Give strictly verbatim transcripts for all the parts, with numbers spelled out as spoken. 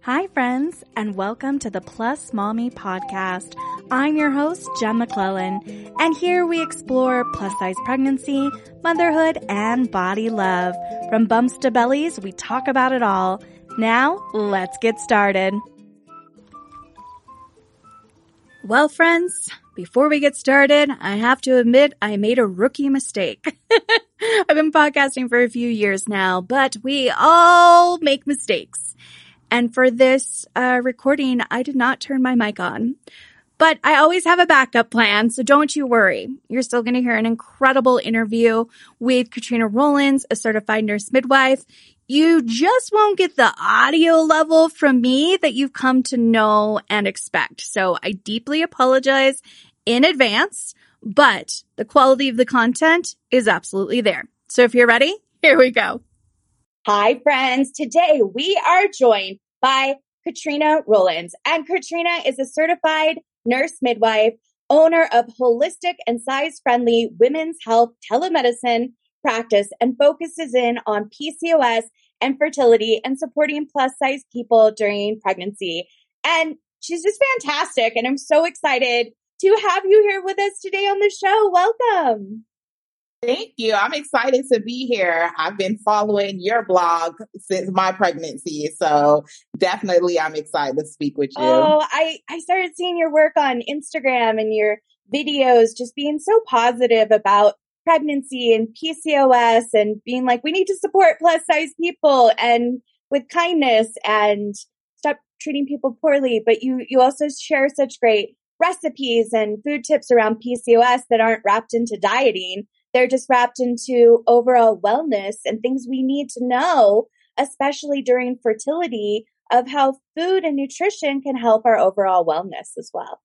Hi, friends, and welcome to the Plus Mommy podcast. I'm your host, Jem McClellan, and here we explore plus-size pregnancy, motherhood, and body love. From bumps to bellies, we talk about it all. Now, let's get started. Well, friends, before we get started, I have to admit I made a rookie mistake. I've been podcasting for a few years now, but we all make mistakes. And for this uh, recording, I did not turn my mic on. But I always have a backup plan, so don't you worry. You're still going to hear an incredible interview with Katrina Rollins, a certified nurse midwife. You just won't get the audio level from me that you've come to know and expect. So I deeply apologize in advance, but the quality of the content is absolutely there. So if you're ready, here we go. Hi, friends. Today we are joined by Katrina Rollins. And Katrina is a certified nurse midwife, owner of holistic and size-friendly women's health telemedicine practice, and focuses in on P C O S and fertility and supporting plus-size people during pregnancy. And she's just fantastic. And I'm so excited to have you here with us today on the show. Welcome. Thank you. I'm excited to be here. I've been following your blog since my pregnancy, so definitely I'm excited to speak with you. Oh, I, I started seeing your work on Instagram and your videos just being so positive about pregnancy and P C O S and being like, we need to support plus size people and with kindness and stop treating people poorly. But you, you also share such great recipes and food tips around P C O S that aren't wrapped into dieting. They're just wrapped into overall wellness and things we need to know, especially during fertility, of how food and nutrition can help our overall wellness as well.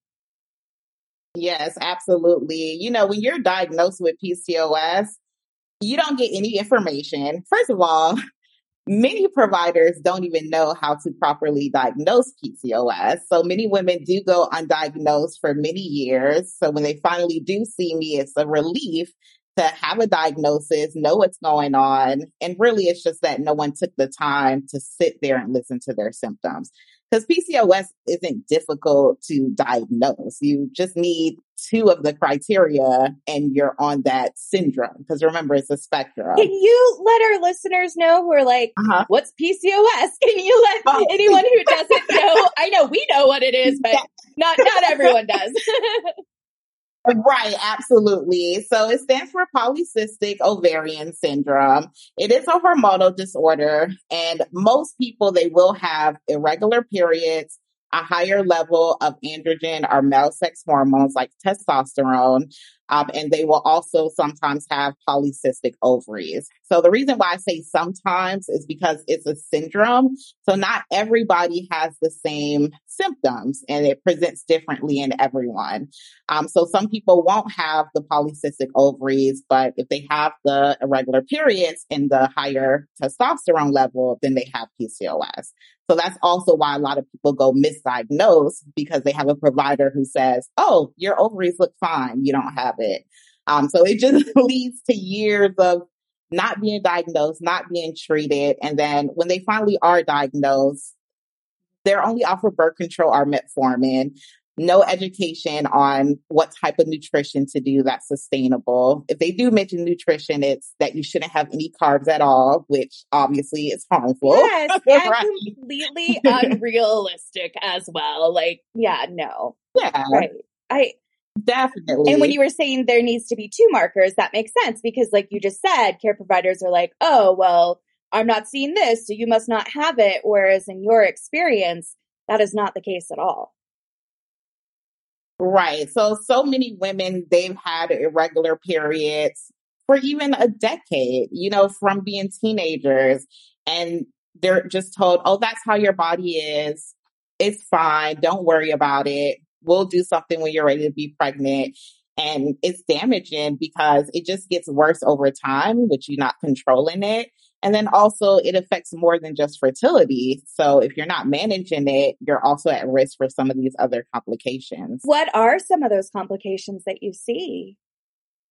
Yes, absolutely. You know, when you're diagnosed with P C O S, you don't get any information. First of all, many providers don't even know how to properly diagnose P C O S. So many women do go undiagnosed for many years. So when they finally do see me, it's a relief to have a diagnosis, know what's going on. And really, it's just that no one took the time to sit there and listen to their symptoms. Because P C O S isn't difficult to diagnose. You just need two of the criteria and you're on that syndrome. Because remember, it's a spectrum. Can you let our listeners know who are like, uh-huh. What's P C O S? Can you let oh. anyone who doesn't know? I know we know what it is, but not, not everyone does. Right, absolutely. So it stands for polycystic ovarian syndrome. It is a hormonal disorder, and most people, they will have irregular periods, a higher level of androgen or male sex hormones like testosterone, um, and they will also sometimes have polycystic ovaries. So the reason why I say sometimes is because it's a syndrome. So not everybody has the same symptoms, and it presents differently in everyone. Um, so some people won't have the polycystic ovaries, but if they have the irregular periods and the higher testosterone level, then they have P C O S. So that's also why a lot of people go misdiagnosed, because they have a provider who says, oh, your ovaries look fine, you don't have it. Um, so it just leads to years of not being diagnosed, not being treated. And then when they finally are diagnosed, they're only offered birth control or metformin. No education on what type of nutrition to do that's sustainable. If they do mention nutrition, it's that you shouldn't have any carbs at all, which obviously is harmful. Yes, and right. completely unrealistic as well. Like, yeah, no. Yeah. Right. I definitely. And when you were saying there needs to be two markers, that makes sense because like you just said, care providers are like, oh, well, I'm not seeing this, so you must not have it. Whereas in your experience, that is not the case at all. Right. So, so many women, they've had irregular periods for even a decade, you know, from being teenagers. And they're just told, oh, that's how your body is. It's fine. Don't worry about it. We'll do something when you're ready to be pregnant. And it's damaging because it just gets worse over time, which you're not controlling it. And then also it affects more than just fertility. So if you're not managing it, you're also at risk for some of these other complications. What are some of those complications that you see?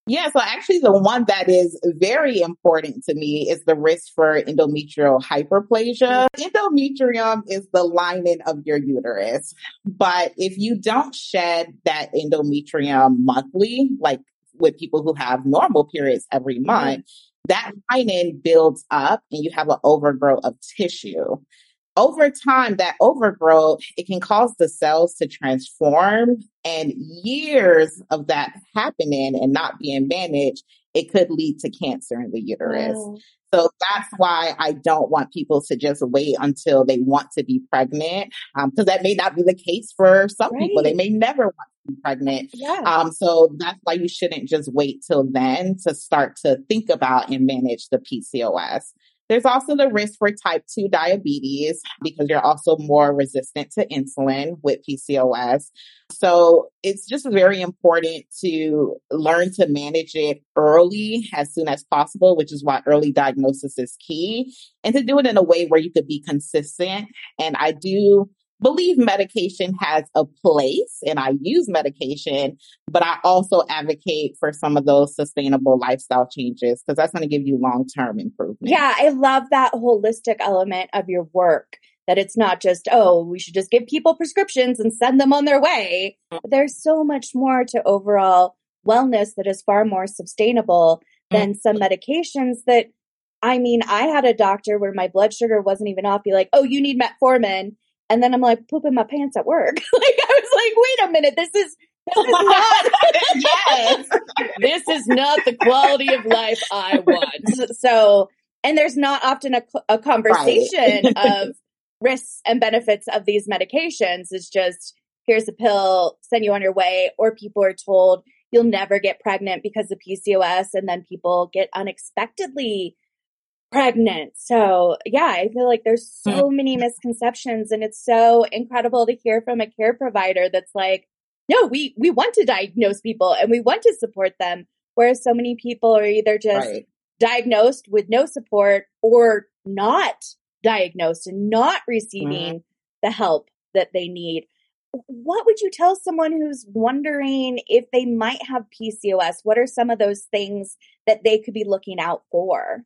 Yeah, so actually the one that is very important to me is the risk for endometrial hyperplasia. Endometrium is the lining of your uterus. But if you don't shed that endometrium monthly, like with people who have normal periods every month, that lining builds up and you have an overgrowth of tissue. Over time, that overgrowth, it can cause the cells to transform, and years of that happening and not being managed, it could lead to cancer in the uterus. Wow. So that's why I don't want people to just wait until they want to be pregnant, because um, that may not be the case for some Right. people. They may never want to be pregnant. Yeah. Um, so that's why you shouldn't just wait till then to start to think about and manage the P C O S. There's also the risk for type two diabetes because you're also more resistant to insulin with P C O S. So it's just very important to learn to manage it early as soon as possible, which is why early diagnosis is key, and to do it in a way where you could be consistent. And I do believe medication has a place, and I use medication, but I also advocate for some of those sustainable lifestyle changes because that's going to give you long-term improvement. Yeah, I love that holistic element of your work, that it's not just, oh, we should just give people prescriptions and send them on their way. There's so much more to overall wellness that is far more sustainable than some medications that, I mean, I had a doctor where my blood sugar wasn't even off, be like, oh, you need metformin. And then I'm like pooping my pants at work. Like, I was like, wait a minute, this is, this is not, Yes. this is not the quality of life I want. So, and there's not often a, a conversation Right. of risks and benefits of these medications. It's just, here's a pill, send you on your way. Or people are told you'll never get pregnant because of P C O S. And then people get unexpectedly pregnant. So yeah, I feel like there's so many misconceptions, and it's so incredible to hear from a care provider that's like, no, we, we want to diagnose people and we want to support them. Whereas so many people are either just Right. diagnosed with no support or not diagnosed and not receiving Mhm. the help that they need. What would you tell someone who's wondering if they might have P C O S? What are some of those things that they could be looking out for?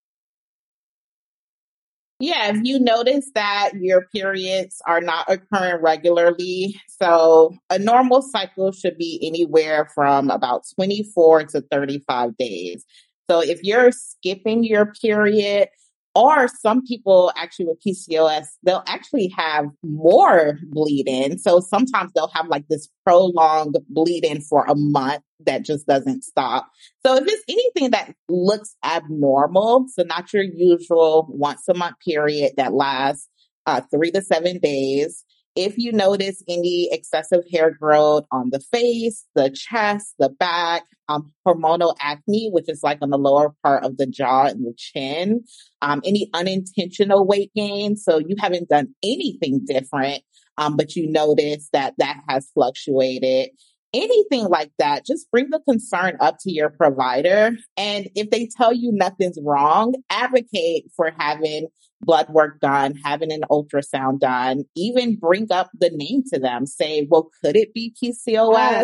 Yeah, if you notice that your periods are not occurring regularly, so a normal cycle should be anywhere from about twenty-four to thirty-five days. So if you're skipping your period, or some people actually with P C O S, they'll actually have more bleeding. So sometimes they'll have like this prolonged bleeding for a month that just doesn't stop. So if it's anything that looks abnormal, so not your usual once a month period that lasts uh, three to seven days, if you notice any excessive hair growth on the face, the chest, the back, um, hormonal acne, which is like on the lower part of the jaw and the chin, um, any unintentional weight gain, so you haven't done anything different, um, but you notice that that has fluctuated. Anything like that, just bring the concern up to your provider. And if they tell you nothing's wrong, advocate for having blood work done, having an ultrasound done, even bring up the name to them. Say, well, could it be P C O S? Yeah.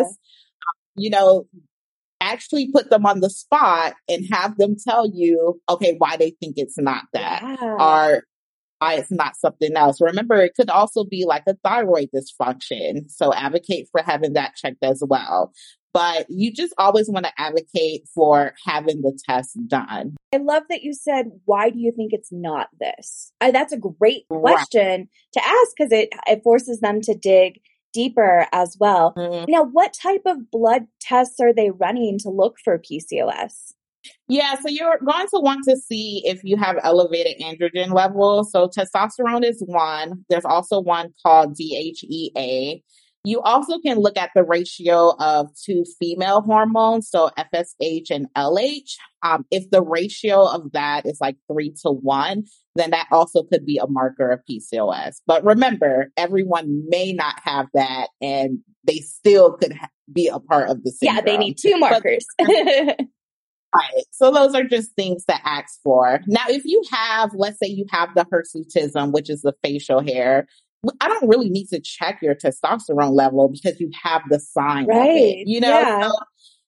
You know, actually put them on the spot and have them tell you, okay, why they think it's not that. Yeah. Or why it's not something else. Remember, it could also be like a thyroid dysfunction. So advocate for having that checked as well. But you just always want to advocate for having the test done. I love that you said, why do you think it's not this? Uh, that's a great Right. question to ask because it, it forces them to dig deeper as well. Mhm. Now, what type of blood tests are they running to look for P C O S? Yeah, so you're going to want to see if you have elevated androgen levels. So testosterone is one. There's also one called D H E A. You also can look at the ratio of two female hormones, so F S H and L H. Um, if the ratio of that is like three to one, then that also could be a marker of P C O S. But remember, everyone may not have that, and they still could ha- be a part of the syndrome. Yeah, they need two markers. But, right. So those are just things to ask for. Now, if you have, let's say you have the hirsutism, which is the facial hair, I don't really need to check your testosterone level because you have the sign of Right. it. You know, Yeah. so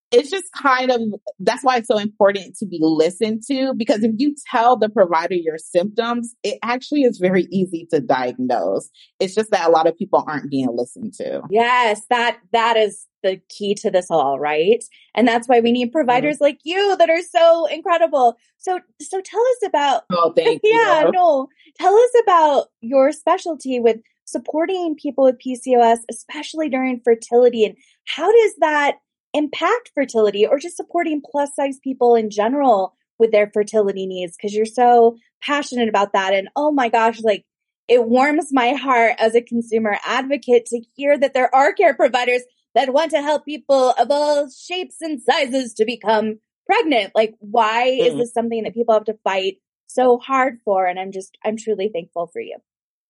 it's just kind of, that's why it's so important to be listened to, because if you tell the provider your symptoms, it actually is very easy to diagnose. It's just that a lot of people aren't being listened to. Yes, that that is the key to this all, right? And that's why we need providers mm-hmm. like you that are so incredible. So so tell us about Oh, thank yeah, you. no. Tell us about your specialty with supporting people with P C O S, especially during fertility, and how does that impact fertility, or just supporting plus size people in general with their fertility needs? Because you're so passionate about that. And oh my gosh, like it warms my heart as a consumer advocate to hear that there are care providers that want to help people of all shapes and sizes to become pregnant. Like, why mm. is this something that people have to fight so hard for? And I'm just, I'm truly thankful for you.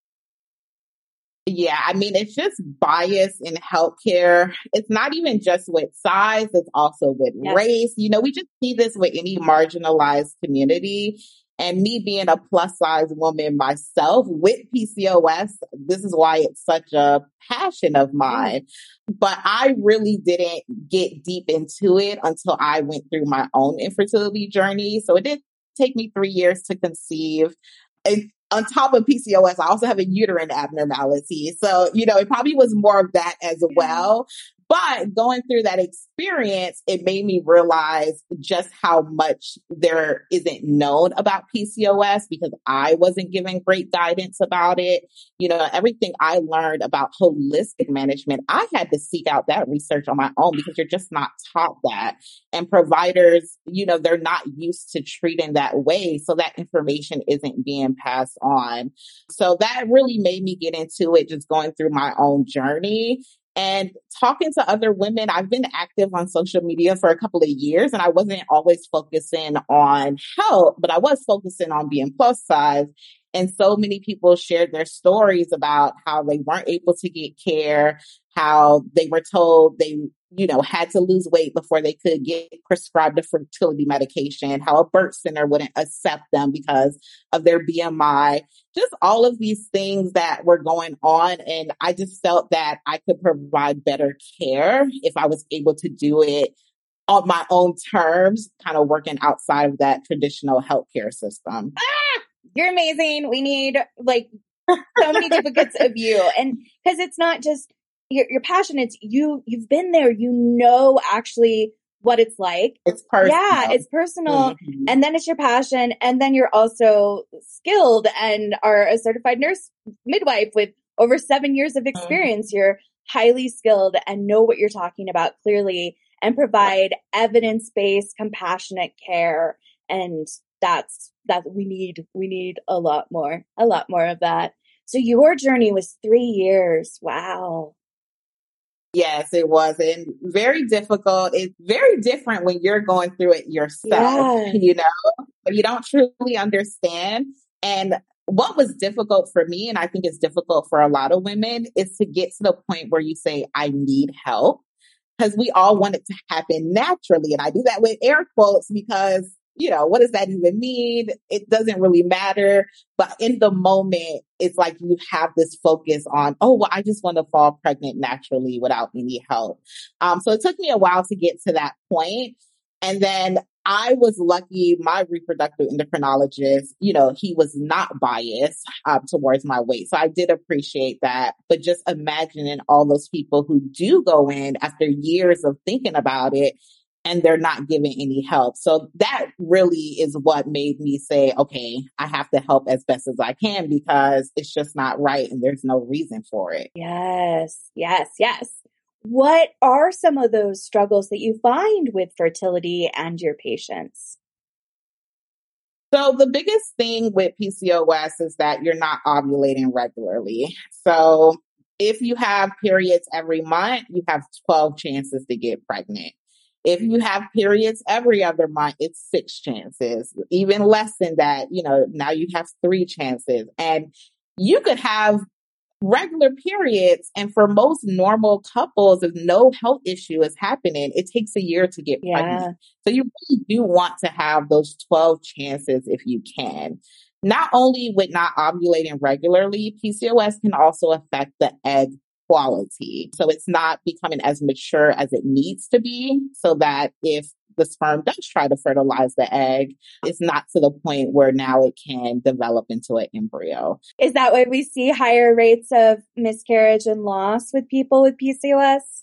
Yeah, I mean, it's just bias in healthcare. It's not even just with size, it's also with yes. race. You know, we just see this with any marginalized community. And me being a plus size woman myself with P C O S, this is why it's such a passion of mine. Yeah. But I really didn't get deep into it until I went through my own infertility journey. So it did take me three years to conceive. And on top of P C O S, I also have a uterine abnormality. So, you know, it probably was more of that as well. But going through that experience, it made me realize just how much there isn't known about P C O S, because I wasn't given great guidance about it. You know, everything I learned about holistic management, I had to seek out that research on my own, because you're just not taught that. And providers, you know, they're not used to treating that way. So that information isn't being passed on. So that really made me get into it, just going through my own journey. And talking to other women. I've been active on social media for a couple of years, and I wasn't always focusing on health, but I was focusing on being plus size. And so many people shared their stories about how they weren't able to get care, how they were told they, you know, had to lose weight before they could get prescribed a fertility medication, how a birth center wouldn't accept them because of their B M I, just all of these things that were going on. And I just felt that I could provide better care if I was able to do it on my own terms, kind of working outside of that traditional healthcare system. Ah, you're amazing. We need like so many duplicates of you. And because it's not just your, your passion, it's you, you've been there, you know, actually what it's like. It's personal. Yeah, it's personal. Mm-hmm. And then it's your passion. And then you're also skilled and are a certified nurse midwife with over seven years of experience. Mm-hmm. You're highly skilled and know what you're talking about clearly and provide evidence-based, compassionate care. And that's, that we need, we need a lot more, a lot more of that. So your journey was three years. Wow. Yes, it was. And very difficult. It's very different when you're going through it yourself, yeah. you know, you don't truly understand. And what was difficult for me, and I think it's difficult for a lot of women, is to get to the point where you say, I need help, because we all want it to happen naturally. And I do that with air quotes because, you know, what does that even mean? It doesn't really matter. But in the moment, it's like you have this focus on, oh, well, I just want to fall pregnant naturally without any help. Um, so it took me a while to get to that point. And then I was lucky, my reproductive endocrinologist, you know, he was not biased uh, towards my weight. So I did appreciate that. But just imagining all those people who do go in after years of thinking about it, and they're not giving any help. So that really is what made me say, okay, I have to help as best as I can, because it's just not right and there's no reason for it. Yes, yes, yes. What are some of those struggles that you find with fertility and your patients? So the biggest thing with P C O S is that you're not ovulating regularly. So if you have periods every month, you have twelve chances to get pregnant. If you have periods every other month, it's six chances. Even less than that, you know, now you have three chances. And you could have regular periods. And for most normal couples, if no health issue is happening, it takes a year to get yeah. pregnant. So you really do want to have those twelve chances if you can. Not only with not ovulating regularly, P C O S can also affect the egg quality. So it's not becoming as mature as it needs to be, so that if the sperm does try to fertilize the egg, it's not to the point where now it can develop into an embryo. Is that why we see higher rates of miscarriage and loss with people with P C O S?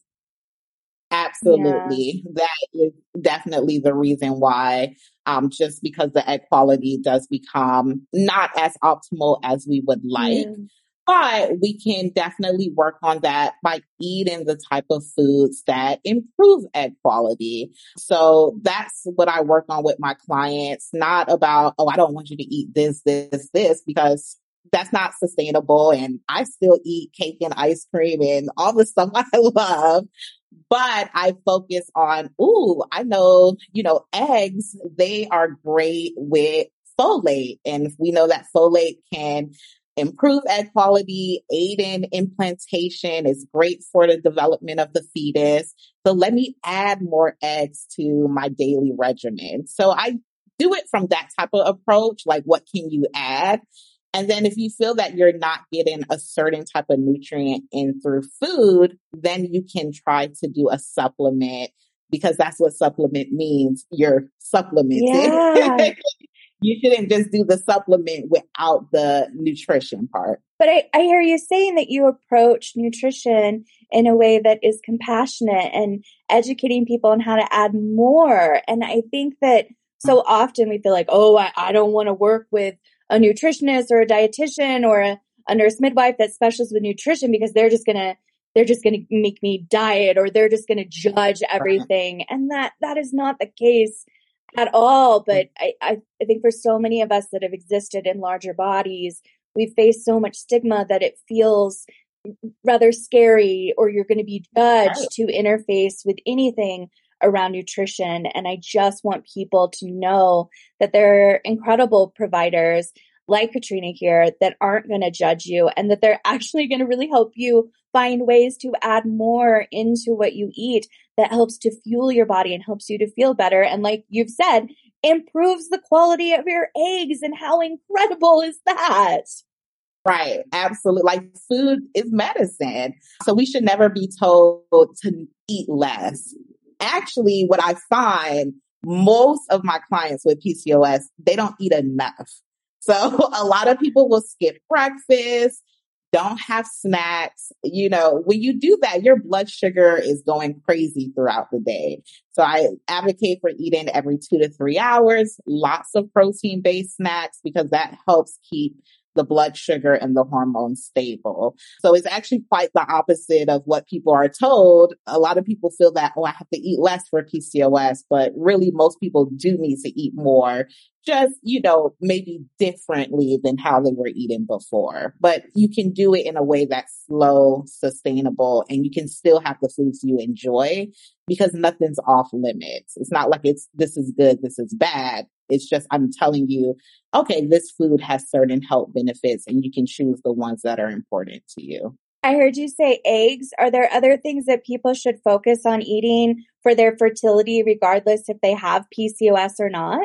Absolutely. Yeah. That is definitely the reason why, um, just because the egg quality does become not as optimal as we would like. Yeah. But we can definitely work on that by eating the type of foods that improve egg quality. So that's what I work on with my clients, not about, oh, I don't want you to eat this, this, this, because that's not sustainable. And I still eat cake and ice cream and all the stuff I love. But I focus on, ooh, I know, you know, eggs, they are great with folate. And we know that folate can improve egg quality, aid in implantation, is great for the development of the fetus. So let me add more eggs to my daily regimen. So I do it from that type of approach, like what can you add? And then if you feel that you're not getting a certain type of nutrient in through food, then you can try to do a supplement, because that's what supplement means. You're supplementing. Yeah. You shouldn't just do the supplement without the nutrition part. But I, I hear you saying that you approach nutrition in a way that is compassionate and educating people on how to add more. And I think that so often we feel like, oh, I, I don't want to work with a nutritionist or a dietitian or a, a nurse midwife that specializes with nutrition, because they're just going to they're just going to make me diet, or they're just going to judge everything. And that that is not the case at all. But I, I, I think for so many of us that have existed in larger bodies, we face so much stigma that it feels rather scary, or you're going to be judged right. to interface with anything around nutrition. And I just want people to know that there are incredible providers like Katrina here that aren't going to judge you, and that they're actually going to really help you find ways to add more into what you eat that helps to fuel your body and helps you to feel better. And like you've said, improves the quality of your eggs. And how incredible is that? Right. Absolutely. Like, food is medicine. So we should never be told to eat less. Actually, what I find, most of my clients with P C O S, they don't eat enough. So a lot of people will skip breakfast, don't have snacks. You know, when you do that, your blood sugar is going crazy throughout the day. So I advocate for eating every two to three hours, lots of protein-based snacks, because that helps keep the blood sugar and the hormones stable. So it's actually quite the opposite of what people are told. A lot of people feel that, oh, I have to eat less for P C O S, but really most people do need to eat more, just, you know, maybe differently than how they were eating before. But you can do it in a way that's slow, sustainable, and you can still have the foods you enjoy, because nothing's off limits. It's not like it's, this is good, this is bad. It's just, I'm telling you, okay, this food has certain health benefits, and you can choose the ones that are important to you. I heard you say eggs. Are there other things that people should focus on eating for their fertility, regardless if they have P C O S or not?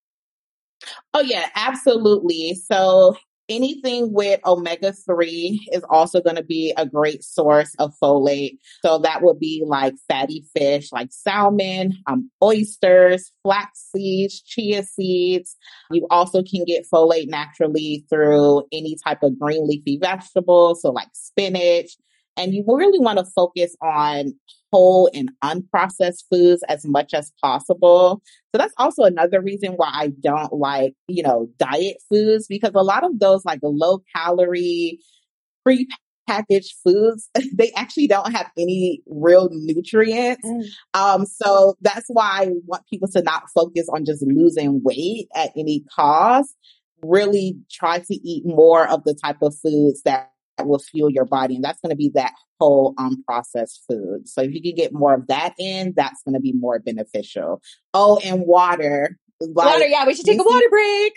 Oh, yeah, absolutely. So anything with omega three is also going to be a great source of folate. So that would be like fatty fish, like salmon, um, oysters, flax seeds, chia seeds. You also can get folate naturally through any type of green leafy vegetable, so like spinach. And you really want to focus on whole and unprocessed foods as much as possible. So that's also another reason why I don't like, you know, diet foods, because a lot of those like low calorie, pre-packaged foods, they actually don't have any real nutrients. Mm. Um, so that's why I want people to not focus on just losing weight at any cost. Really try to eat more of the type of foods that will fuel your body. And that's going to be that whole unprocessed food. So if you can get more of that in, that's going to be more beneficial. Oh, and water. Like, water, yeah, we should take a water break.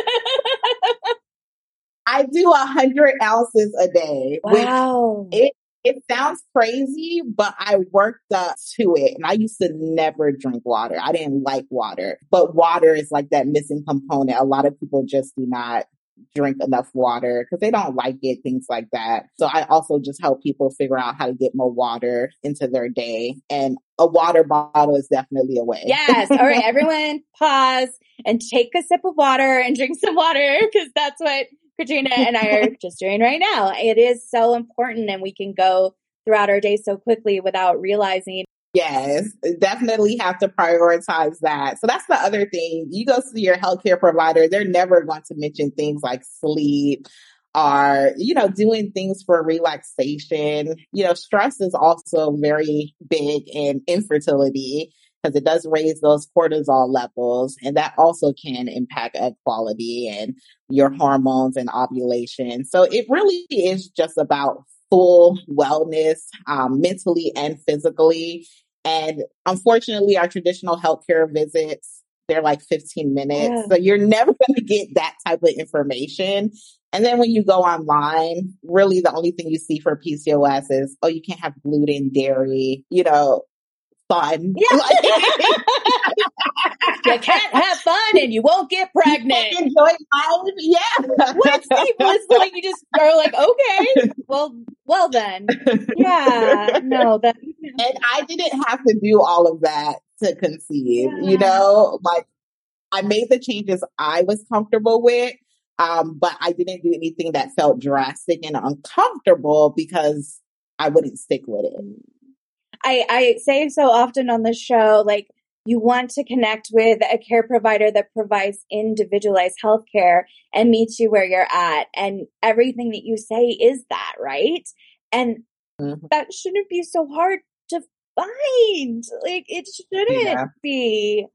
I do a hundred ounces a day. Wow. It it sounds crazy, but I worked up to it. And I used to never drink water. I didn't like water. But water is like that missing component. A lot of people just do not drink enough water because they don't like it, things like that. So I also just help people figure out how to get more water into their day. And a water bottle is definitely a way. Yes. All right, everyone pause and take a sip of water and drink some water because that's what Katrina and I are just doing right now. It is so important and we can go throughout our day so quickly without realizing. Yes, definitely have to prioritize that. So that's the other thing. You go see your healthcare provider, they're never going to mention things like sleep or, you know, doing things for relaxation. You know, stress is also very big in infertility because it does raise those cortisol levels, and that also can impact egg quality and your hormones and ovulation. So it really is just about full wellness, um, mentally and physically. And unfortunately, our traditional healthcare visits, they're like fifteen minutes. Yeah. So you're never going to get that type of information. And then when you go online, really the only thing you see for P C O S is, oh, you can't have gluten, dairy, you know, fun. Yeah. You can't have fun and you won't get pregnant. You enjoy life. Yeah. What seamless, like you just are like, okay, well, well then. Yeah, no, that. And I didn't have to do all of that to conceive, Yeah. you know, like I made the changes I was comfortable with. Um, but I didn't do anything that felt drastic and uncomfortable because I wouldn't stick with it. I, I say so often on the show, like, you want to connect with a care provider that provides individualized healthcare and meets you where you're at. And everything that you say is that, right? And mm-hmm. that shouldn't be so hard to find. Like, it shouldn't yeah. be.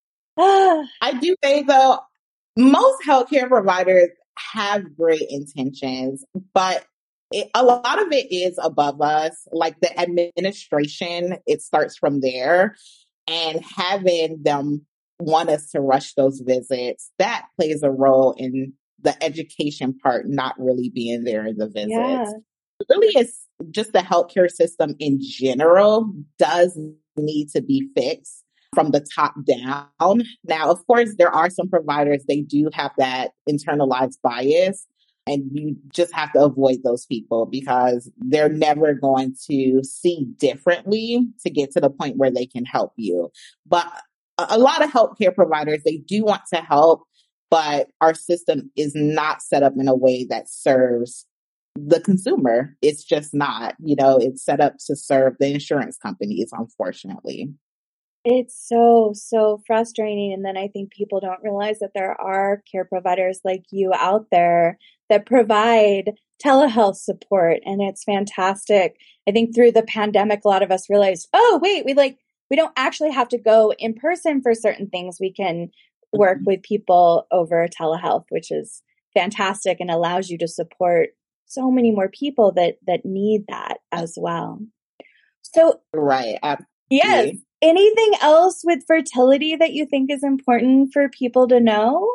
I do think, though, most healthcare providers have great intentions, but it, a lot of it is above us. Like the administration, it starts from there. And having them want us to rush those visits, that plays a role in the education part not really being there in the visits. Yeah. It really is just the healthcare system in general does need to be fixed from the top down. Now, of course, there are some providers, they do have that internalized bias. And you just have to avoid those people because they're never going to see differently to get to the point where they can help you. But a lot of healthcare providers, they do want to help, but our system is not set up in a way that serves the consumer. It's just not, you know, it's set up to serve the insurance companies, unfortunately. It's so, so frustrating. And then I think people don't realize that there are care providers like you out there that provide telehealth support. And it's fantastic. I think through the pandemic, a lot of us realized, oh, wait, we like, we don't actually have to go in person for certain things. We can work with people over telehealth, which is fantastic and allows you to support so many more people that, that need that as well. So, right. Absolutely. Yes. Anything else with fertility that you think is important for people to know?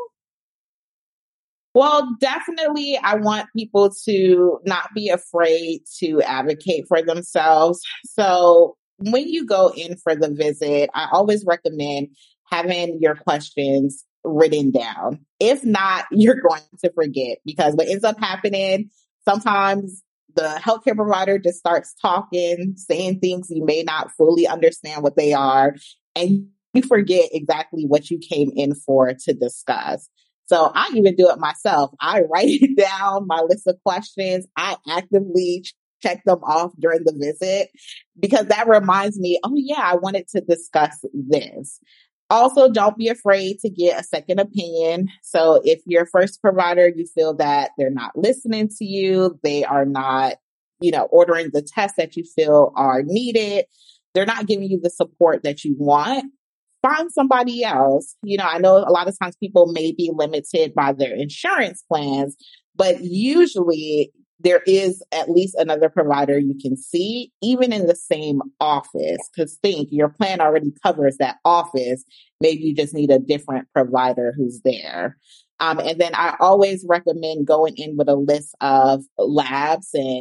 Well, definitely, I want people to not be afraid to advocate for themselves. So when you go in for the visit, I always recommend having your questions written down. If not, you're going to forget because what ends up happening, sometimes the healthcare provider just starts talking, saying things you may not fully understand what they are, and you forget exactly what you came in for to discuss. So I even do it myself. I write it down, my list of questions. I actively check them off during the visit because that reminds me, oh yeah, I wanted to discuss this. Also, don't be afraid to get a second opinion. So if your first provider, you feel that they're not listening to you, they are not, you know, ordering the tests that you feel are needed, they're not giving you the support that you want, find somebody else. You know, I know a lot of times people may be limited by their insurance plans, but usually there is at least another provider you can see, even in the same office. Because think, your plan already covers that office. Maybe you just need a different provider who's there. Um, and then I always recommend going in with a list of labs and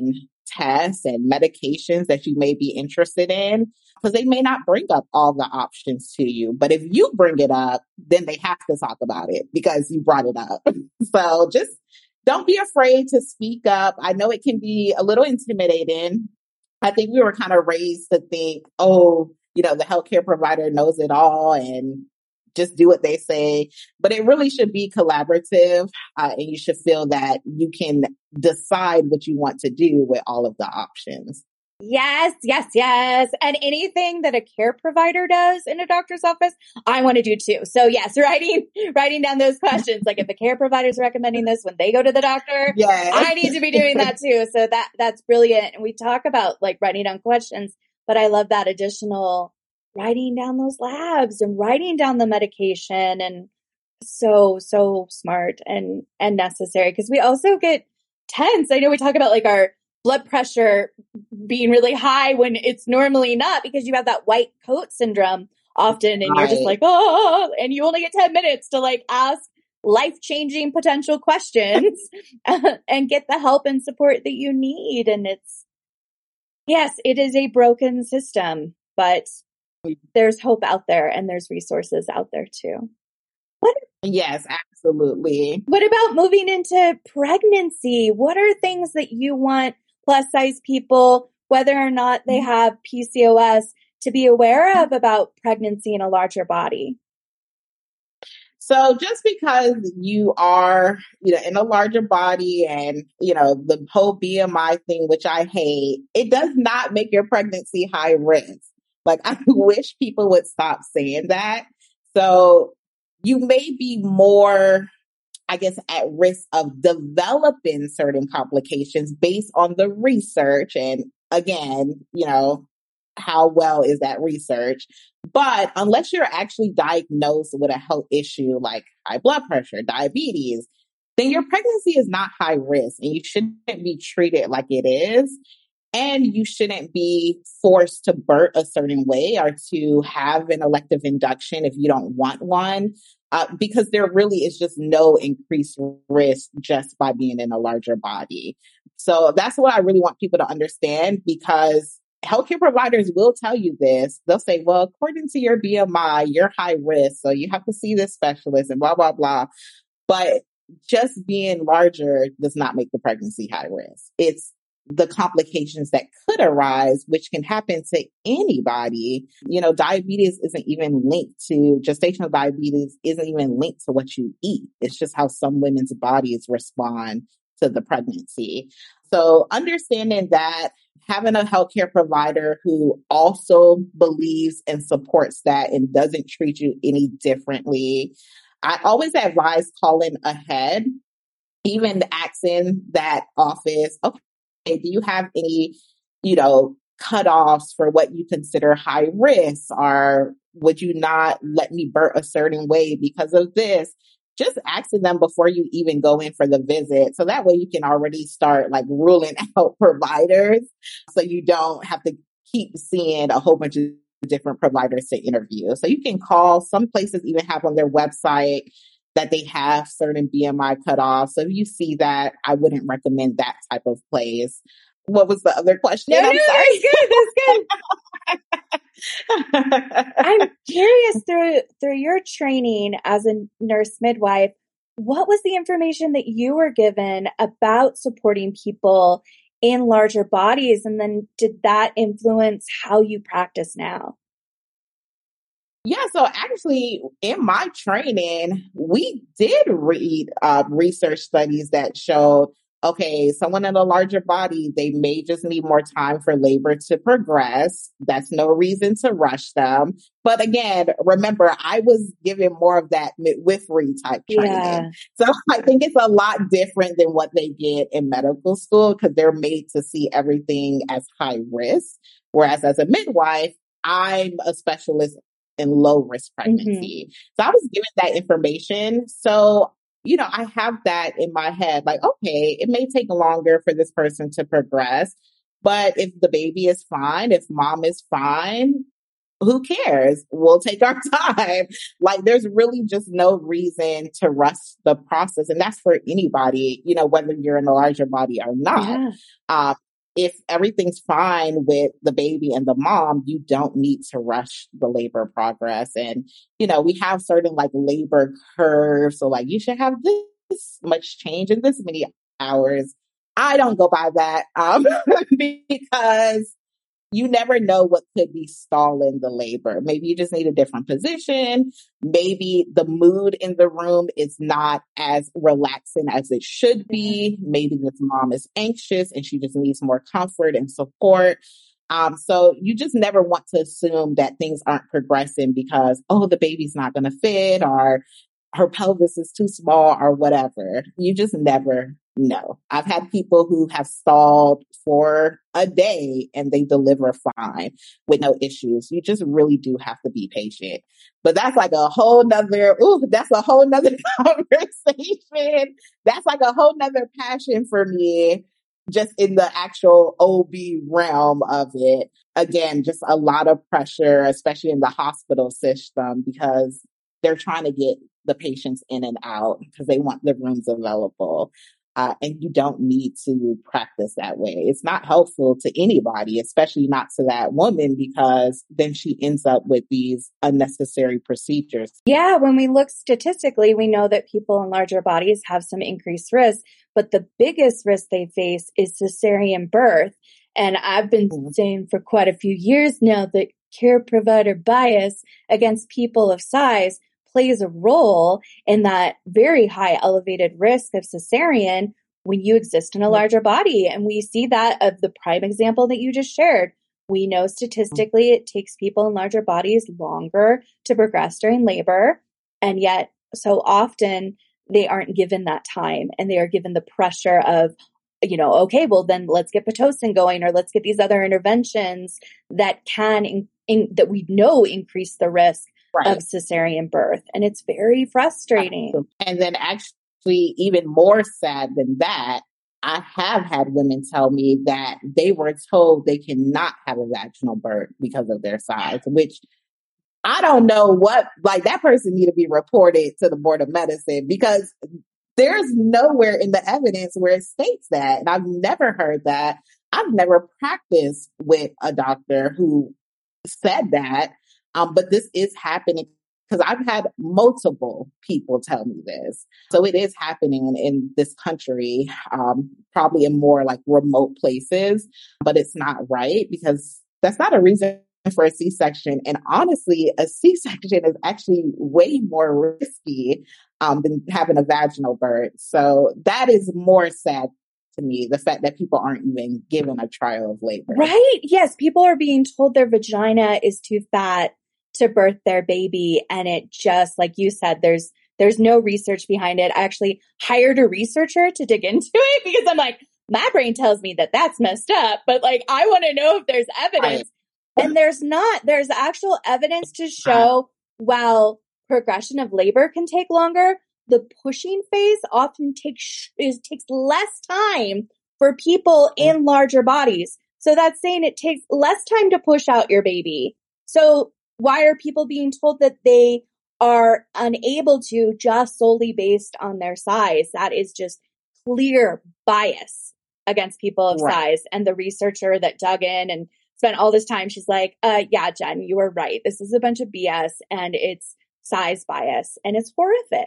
tests and medications that you may be interested in, because they may not bring up all the options to you. But if you bring it up, then they have to talk about it because you brought it up. So just don't be afraid to speak up. I know it can be a little intimidating. I think we were kind of raised to think, oh, you know, the healthcare provider knows it all and just do what they say. But it really should be collaborative, uh, and you should feel that you can decide what you want to do with all of the options. Yes, yes, yes. And anything that a care provider does in a doctor's office, I want to do too. So yes, writing, writing down those questions. Like if a care provider is recommending this when they go to the doctor, yes. I need to be doing that too. So that, that's brilliant. And we talk about like writing down questions, but I love that additional writing down those labs and writing down the medication, and so, so smart and, and necessary, because we also get tense. I know we talk about like our blood pressure being really high when it's normally not, because you have that white coat syndrome often, and right. You're just like, oh, and you only get ten minutes to like ask life-changing potential questions and get the help and support that you need. And it's, yes, it is a broken system, but there's hope out there and there's resources out there too. What? Yes, absolutely. What about moving into pregnancy? What are things that you want plus size people, whether or not they have P C O S, to be aware of about pregnancy in a larger body? So just because you are, you know, in a larger body and, you know, the whole B M I thing, which I hate, it does not make your pregnancy high risk. Like, I wish people would stop saying that. So you may be more, I guess, at risk of developing certain complications based on the research. And again, you know, how well is that research? But unless you're actually diagnosed with a health issue like high blood pressure, diabetes, then your pregnancy is not high risk and you shouldn't be treated like it is. And you shouldn't be forced to birth a certain way or to have an elective induction if you don't want one, uh, because there really is just no increased risk just by being in a larger body. So that's what I really want people to understand, because healthcare providers will tell you this. They'll say, well, according to your B M I, you're high risk, so you have to see this specialist and blah, blah, blah. But just being larger does not make the pregnancy high risk. It's the complications that could arise, which can happen to anybody. You know, diabetes isn't even linked to, gestational diabetes isn't even linked to what you eat. It's just how some women's bodies respond to the pregnancy. So understanding that, having a healthcare provider who also believes and supports that and doesn't treat you any differently. I always advise calling ahead, even asking that office, okay, do you have any, you know, cutoffs for what you consider high risk? Or would you not let me birth a certain way because of this? Just asking them before you even go in for the visit. So that way you can already start like ruling out providers, so you don't have to keep seeing a whole bunch of different providers to interview. So you can call. Some places even have on their website that they have certain B M I cutoffs. So if you see that, I wouldn't recommend that type of place. What was the other question? No, I'm no, sorry. That's good. That's good. I'm curious, through through your training as a nurse midwife, what was the information that you were given about supporting people in larger bodies? And then did that influence how you practice now? Yeah, so actually in my training, we did read uh, research studies that showed, okay, someone in a larger body, they may just need more time for labor to progress. That's no reason to rush them. But again, remember, I was given more of that midwifery type training. Yeah. So I think it's a lot different than what they get in medical school, because they're made to see everything as high risk. Whereas as a midwife, I'm a specialist in low risk pregnancy. Mm-hmm. So I was given that information. So, you know, I have that in my head, like, okay, it may take longer for this person to progress, but if the baby is fine, if mom is fine, who cares? We'll take our time. Like, there's really just no reason to rush the process. And that's for anybody, you know, whether you're in a larger body or not. Yeah. Um, if everything's fine with the baby and the mom, you don't need to rush the labor progress. And, you know, we have certain like labor curves. So like you should have this much change in this many hours. I don't go by that um, because you never know what could be stalling the labor. Maybe you just need a different position. Maybe the mood in the room is not as relaxing as it should be. Maybe this mom is anxious and she just needs more comfort and support. Um, so you just never want to assume that things aren't progressing because, oh, the baby's not going to fit or her pelvis is too small or whatever. You just never know. I've had people who have stalled for a day and they deliver fine with no issues. You just really do have to be patient. But that's like a whole nother, ooh, that's a whole nother conversation. That's like a whole nother passion for me, just in the actual O B realm of it. Again, just a lot of pressure, especially in the hospital system, because they're trying to get the patients in and out because they want the rooms available. Uh, and you don't need to practice that way. It's not helpful to anybody, especially not to that woman, because then she ends up with these unnecessary procedures. Yeah, when we look statistically, we know that people in larger bodies have some increased risk, but the biggest risk they face is cesarean birth. And I've been mm-hmm. saying for quite a few years now that care provider bias against people of size plays a role in that very high elevated risk of cesarean when you exist in a larger body. And we see that of the prime example that you just shared. We know statistically it takes people in larger bodies longer to progress during labor. And yet so often they aren't given that time and they are given the pressure of, you know, okay, well then let's get Pitocin going or let's get these other interventions that can, in, in, that we know increase the risk Right. of cesarean birth. And it's very frustrating. And then actually even more sad than that, I have had women tell me that they were told they cannot have a vaginal birth because of their size, which I don't know what, like that person need to be reported to the Board of Medicine because there's nowhere in the evidence where it states that. And I've never heard that. I've never practiced with a doctor who said that. Um, but this is happening because I've had multiple people tell me this. So it is happening in this country, um, probably in more like remote places, but it's not right because that's not a reason for a C-section. And honestly, a C-section is actually way more risky um, than having a vaginal birth. So that is more sad to me, the fact that people aren't even given a trial of labor. Right? Yes. People are being told their vagina is too fat to birth their baby. And it just, like you said, there's, there's no research behind it. I actually hired a researcher to dig into it because I'm like, my brain tells me that that's messed up, but like, I want to know if there's evidence. Right. And there's not, there's actual evidence to show while progression of labor can take longer, the pushing phase often takes, is, takes less time for people in larger bodies. So that's saying it takes less time to push out your baby. So why are people being told that they are unable to just solely based on their size? That is just clear bias against people of right. size. And the researcher that dug in and spent all this time, she's like, uh, yeah, Jen, you were right. This is a bunch of B S and it's size bias and it's horrific.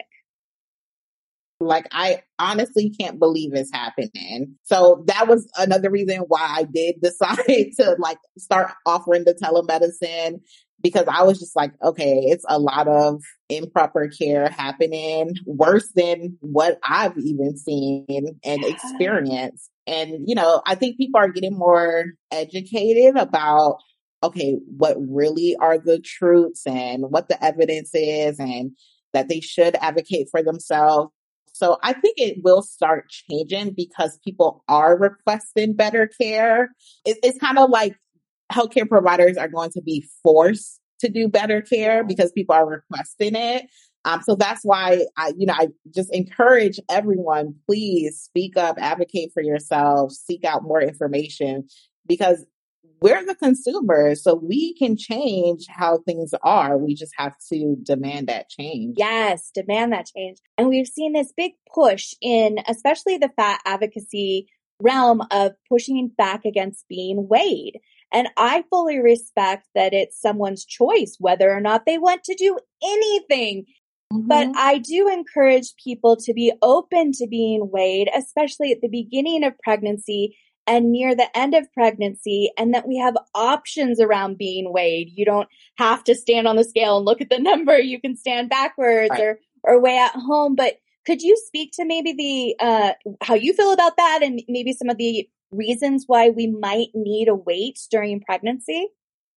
Like, I honestly can't believe it's happening. So that was another reason why I did decide to like start offering the telemedicine, because I was just like, okay, it's a lot of improper care happening, worse than what I've even seen and experienced. And, you know, I think people are getting more educated about, okay, what really are the truths and what the evidence is, and that they should advocate for themselves. So I think it will start changing because people are requesting better care. It, it's kind of like healthcare providers are going to be forced to do better care because people are requesting it. Um, so that's why I, you know, I just encourage everyone, please speak up, advocate for yourself, seek out more information, because we're the consumers, so we can change how things are. We just have to demand that change. Yes, demand that change. And we've seen this big push in, especially the fat advocacy realm of pushing back against being weighed. And I fully respect that it's someone's choice whether or not they want to do anything. Mm-hmm. But I do encourage people to be open to being weighed, especially at the beginning of pregnancy and near the end of pregnancy, and that we have options around being weighed. You don't have to stand on the scale and look at the number. You can stand backwards right. or, or weigh at home. But could you speak to maybe the, uh, how you feel about that and maybe some of the reasons why we might need a weight during pregnancy?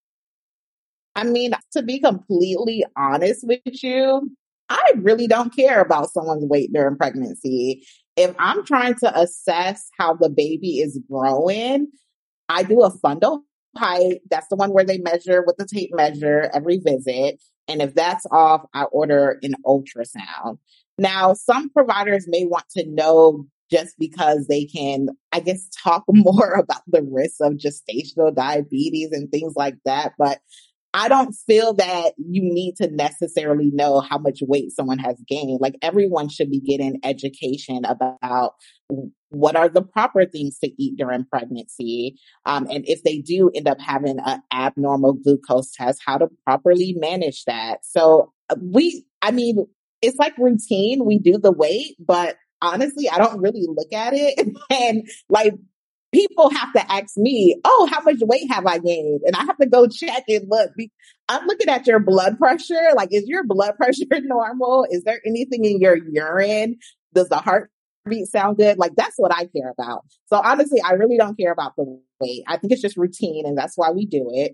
I mean, to be completely honest with you, I really don't care about someone's weight during pregnancy. If I'm trying to assess how the baby is growing, I do a fundal height. That's the one where they measure with the tape measure every visit. And if that's off, I order an ultrasound. Now, some providers may want to know just because they can, I guess, talk more about the risks of gestational diabetes and things like that. But I don't feel that you need to necessarily know how much weight someone has gained. Like, everyone should be getting education about what are the proper things to eat during pregnancy. Um, and if they do end up having an abnormal glucose test, how to properly manage that. So we, I mean, it's like routine. We do the weight, but honestly, I don't really look at it. And like, people have to ask me, oh, how much weight have I gained? And I have to go check and look. I'm looking at your blood pressure. Like, is your blood pressure normal? Is there anything in your urine? Does the heartbeat sound good? Like, that's what I care about. So honestly, I really don't care about the weight. I think it's just routine, and that's why we do it.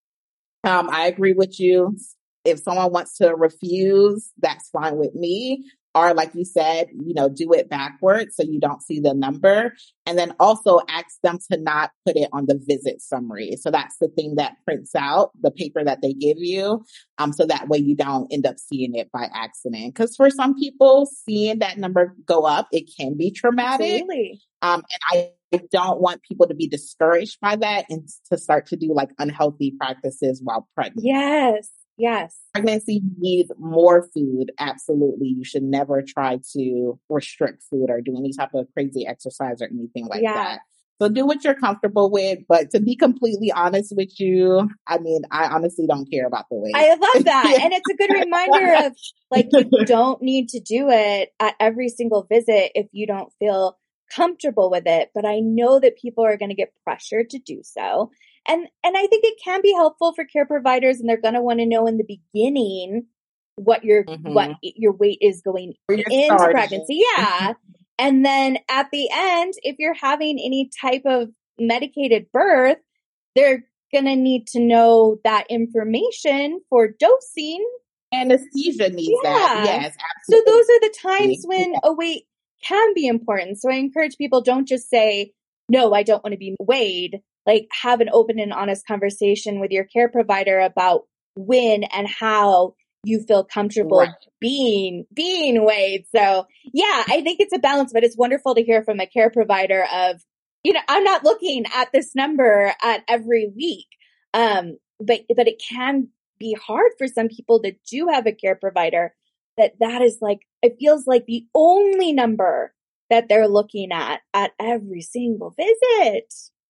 Um, I agree with you. If someone wants to refuse, that's fine with me. Or like you said, you know, do it backwards so you don't see the number. And then also ask them to not put it on the visit summary. So that's the thing that prints out, the paper that they give you. Um, so that way you don't end up seeing it by accident. Because for some people, seeing that number go up, it can be traumatic. Absolutely. Um, and I don't want people to be discouraged by that and to start to do like unhealthy practices while pregnant. Yes. Yes. Pregnancy needs more food. Absolutely. You should never try to restrict food or do any type of crazy exercise or anything like yeah. that. So do what you're comfortable with. But to be completely honest with you, I mean, I honestly don't care about the weight. I love that. And it's a good reminder of like, you don't need to do it at every single visit if you don't feel comfortable with it. But I know that people are going to get pressured to do so. And and I think it can be helpful for care providers, and they're going to want to know in the beginning what your mm-hmm. what your weight is going into starting. pregnancy. Yeah. And then at the end, if you're having any type of medicated birth, they're going to need to know that information for dosing. Anesthesia needs yeah. that. Yes, So absolutely. those are the times when a weight can be important. So I encourage people, don't just say, no, I don't want to be weighed. Like, have an open and honest conversation with your care provider about when and how you feel comfortable right. being, being weighed. So yeah, I think it's a balance, but it's wonderful to hear from a care provider of, you know, I'm not looking at this number at every week. Um, but, but it can be hard for some people that do have a care provider that that is like, it feels like the only number that they're looking at at every single visit.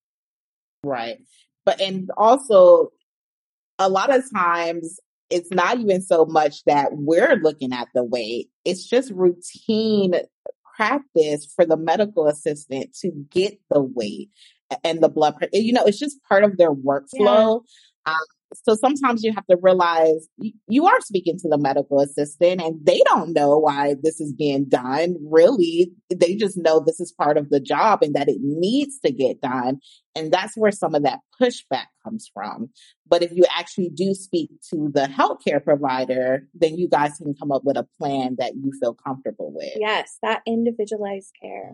Right. But, and also a lot of times it's not even so much that we're looking at the weight. It's just routine practice for the medical assistant to get the weight and the blood pressure. You know, it's just part of their workflow. Yeah. Um, so sometimes you have to realize you, you are speaking to the medical assistant and they don't know why this is being done. Really, they just know this is part of the job and that it needs to get done. And that's where some of that pushback comes from. But if you actually do speak to the healthcare provider, then you guys can come up with a plan that you feel comfortable with. Yes, that individualized care.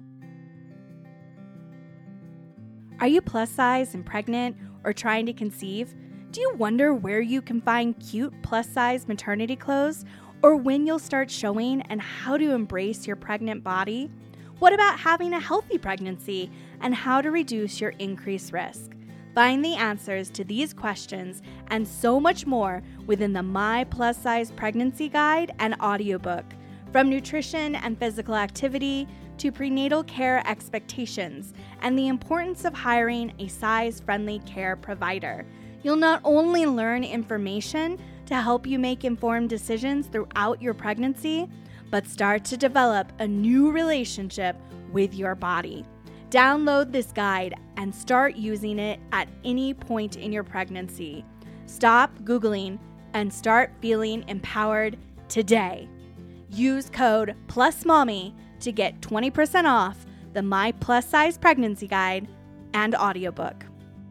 Are you plus size and pregnant or trying to conceive? Do you wonder where you can find cute plus-size maternity clothes, or when you'll start showing and how to embrace your pregnant body? What about having a healthy pregnancy and how to reduce your increased risk? Find the answers to these questions and so much more within the My Plus Size Pregnancy Guide and audiobook. From nutrition and physical activity to prenatal care expectations and the importance of hiring a size-friendly care provider. You'll not only learn information to help you make informed decisions throughout your pregnancy, but start to develop a new relationship with your body. Download this guide and start using it at any point in your pregnancy. Stop Googling and start feeling empowered today. Use code PLUSMOMMY to get twenty percent off the My Plus Size Pregnancy Guide and audiobook.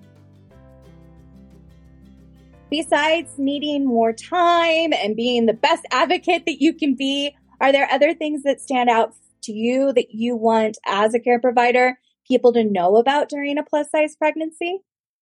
Besides needing more time and being the best advocate that you can be, are there other things that stand out to you that you want as a care provider people to know about during a plus size pregnancy?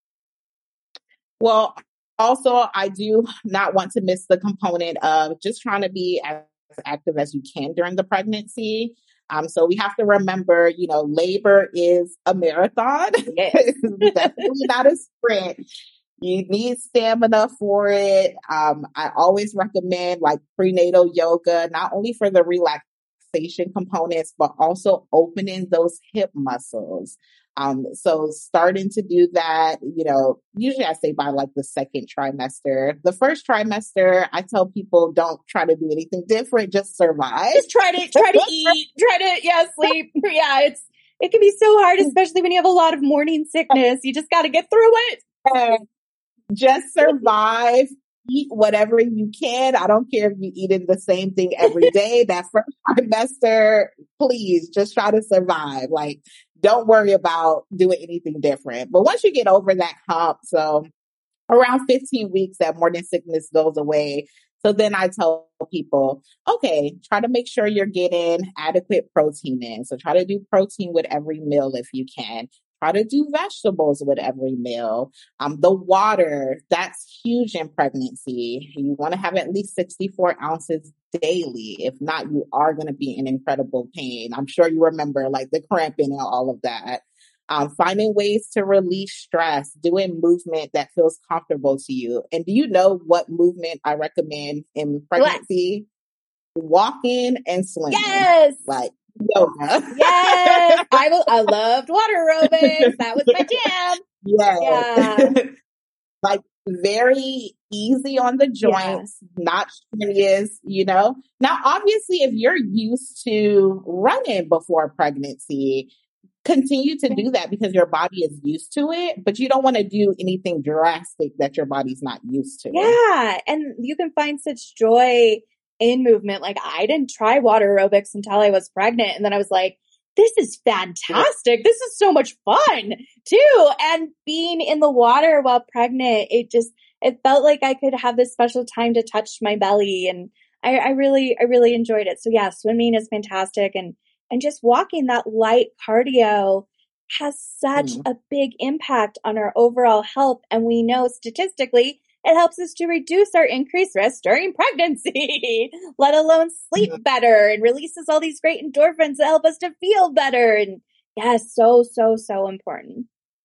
Well, also, I do not want to miss the component of just trying to be as active as you can during the pregnancy. Um, so we have to remember, you know, labor is a marathon. Yes. It's definitely not a sprint. You need stamina for it. Um, I always recommend like prenatal yoga, not only for the relaxation components, but also opening those hip muscles. Um, so starting to do that, you know, usually I say by like the second trimester. The first trimester, I tell people don't try to do anything different, just survive. Just try to try to eat, try to yeah, sleep. Yeah, it's it can be so hard, especially when you have a lot of morning sickness. You just got to get through it. And just survive. Eat whatever you can. I don't care if you eat in the same thing every day. That first trimester, please just try to survive. Like, don't worry about doing anything different. But once you get over that hump, so around fifteen weeks, that morning sickness goes away. So then I tell people, okay, try to make sure you're getting adequate protein in. So try to do protein with every meal if you can. Try to do vegetables with every meal. Um, the water, that's huge in pregnancy. You want to have at least sixty-four ounces daily. If not, you are going to be in incredible pain. I'm sure you remember like the cramping and all of that. Um, finding ways to release stress, doing movement that feels comfortable to you. And do you know what movement I recommend in pregnancy? What? Walking and swimming. Yes. Like, yoga. Yes. I will, I loved water aerobics. That was my jam. Yes. Yeah. Like very easy on the joints, yeah. Not strenuous, you know. Now, obviously, if you're used to running before pregnancy, continue to do that because your body is used to it, but you don't want to do anything drastic that your body's not used to. Yeah. And you can find such joy in movement. Like I didn't try water aerobics until I was pregnant. And then I was like, this is fantastic. This is so much fun too. And being in the water while pregnant, it just, it felt like I could have this special time to touch my belly. And I, I really, I really enjoyed it. So yeah, swimming is fantastic. And, and just walking, that light cardio has such mm. a big impact on our overall health. And we know statistically, it helps us to reduce our increased risk during pregnancy, let alone sleep mm-hmm. better, and releases all these great endorphins that help us to feel better. And yes, so, so, so important.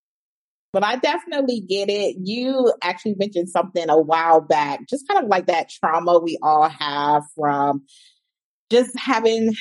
But I definitely get it. You actually mentioned something a while back, just kind of like that trauma we all have from just having